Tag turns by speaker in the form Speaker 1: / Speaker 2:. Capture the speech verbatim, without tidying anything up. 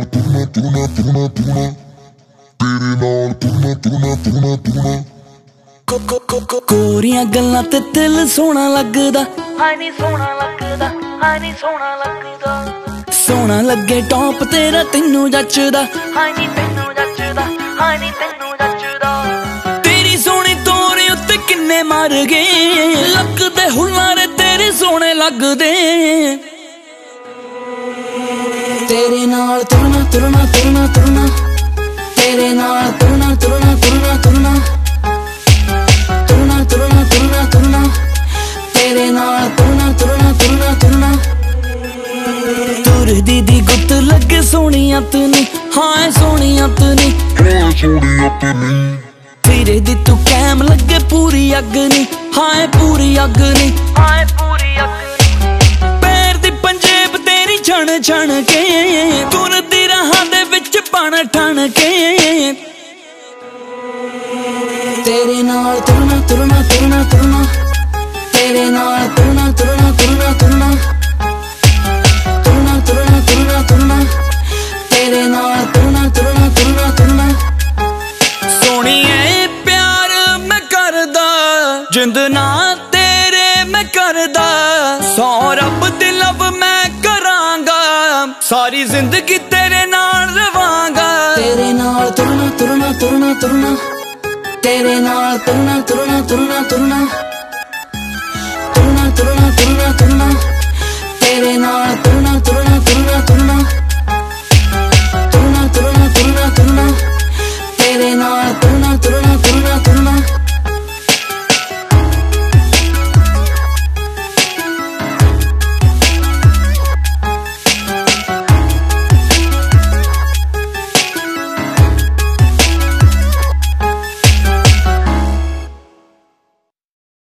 Speaker 1: ਤੁਰਨਾ ਤੁਰਨਾ ਤੁਰਨਾ ਤੁਰਨਾ ਤੇਰੇ ਨਾਲ ਤੁਰਨਾ ਤੁਰਨਾ ਤੁਰਨਾ ਤੁਰਨਾ
Speaker 2: ਕੋਰੀਆਂ ਗੱਲਾਂ ਤੇ ਦਿਲ ਸੋਹਣਾ ਲੱਗਦਾ, ਹਾਏ ਨੀ ਸੋਹਣਾ ਲੱਗਦਾ, ਹਾਏ ਨੀ ਸੋਹਣਾ ਲੱਗਦਾ। ਸੋਹਣਾ ਲੱਗੇ ਟੌਪ ਤੇਰਾ ਤੈਨੂੰ ਜੱਚਦਾ, ਹਾਏ ਨੀ ਤੈਨੂੰ ਜੱਚਦਾ, ਹਾਏ ਨੀ ਤੈਨੂੰ ਜੱਚਦਾ। ਤੇਰੀ ਸੋਹਣੀ ਤੋਰੇ ਉੱਤੇ ਕਿੰਨੇ ਮਰ ਗਏ, ਲੱਗਦੇ ਹੁਲਾਰੇ ਤੇਰੇ ਸੋਹਣੇ ਲੱਗਦੇ। ਤੇਰੇ ਨਾਲ ਤੁਰਨਾ ਤੁਰਨਾ ਤੁਰਨਾ ਤੁਰਨਾ ਤੇਰੇ ਨਾਲ ਤੁਰਨਾ ਤੁਰਨਾ ਤੁਰਨਾ ਤੁਰਨਾ ਤੁਰਨਾ ਤੁਰਨਾ ਤੁਰਨਾ ਤੁਰਨਾ ਤੇਰੇ ਨਾਲ ਤੁਰਨਾ ਤੁਰਨਾ ਤੁਰਨਾ ਤੁਰਨਾ। ਤੁਰਦੀ ਦੀ ਗੁੱਤ ਲੱਗੇ ਸੋਹਣੀਆਂ ਤੂੰ, ਹਾਂ ਸੋਹਣੀਆਂ ਤੂੰ,
Speaker 1: ਹਾਂ ਸੋਹਣੀਆਂ ਤੂੰ।
Speaker 2: ਤੇਰੇ ਦੀ ਤੂੰ ਕੈਮ ਲੱਗੇ ਪੂਰੀ ਅੱਗ ਨੀ, ਹਾਂ ਪੂਰੀ ਅੱਗ ਨੀ, ਹਾਂ ਪੂਰੀ ਅੱਗ ਨੀ। ਪੈਰ ਦੀ ਪੰਜੇਬ ਤੇਰੀ ਛਣ ਛਣ ਕੇ, ਤੁਰਦੀ ਰਾਹਾਂ ਦੇ ਵਿੱਚ ਬਣ ਠਣ ਕੇ। ਤੇਰੇ ਨਾਲ ਤੁਰਨਾ ਤੁਰਨਾ ਤੁਰਨਾ ਤੁਰਨਾ ਤੇਰੇ ਨਾਲ ਤੁਰਨਾ ਤੁਰਨਾ ਤੁਰਨਾ ਤੁਰਨਾ ਤੁਰਨਾ ਤੁਰਨਾ ਤੁਰਨਾ ਤੁਰਨਾ ਤੇਰੇ ਨਾਲ ਤੁਰਨਾ ਤੁਰਨਾ ਤੁਰਨਾ ਤੁਰਨਾ। ਸੋਹਣੀਏ ਪਿਆਰ ਮੈਂ ਕਰਦਾ, ਜਿੰਦ ਨਾ ਤੇਰੇ ਮੈਂ ਕਰਦਾ, ਸੌ ਰੱਬ ਦੀ ਲਵ ਮੈਂ ਕਰਾਂਗਾ, ਸਾਰੀ ਜ਼ਿੰਦਗੀ ਤੇਰੇ ਨਾਲ ਰਵਾਂਗਾ। ਤੇਰੇ ਨਾਲ ਤੁਰਨਾ ਤੁਰਨਾ ਤੁਰਨਾ ਤੁਰਨਾ ਤੇਰੇ ਨਾਲ ਤੁਰਨਾ ਤੁਰਨਾ ਤੁਰਨਾ ਤੁਰਨਾ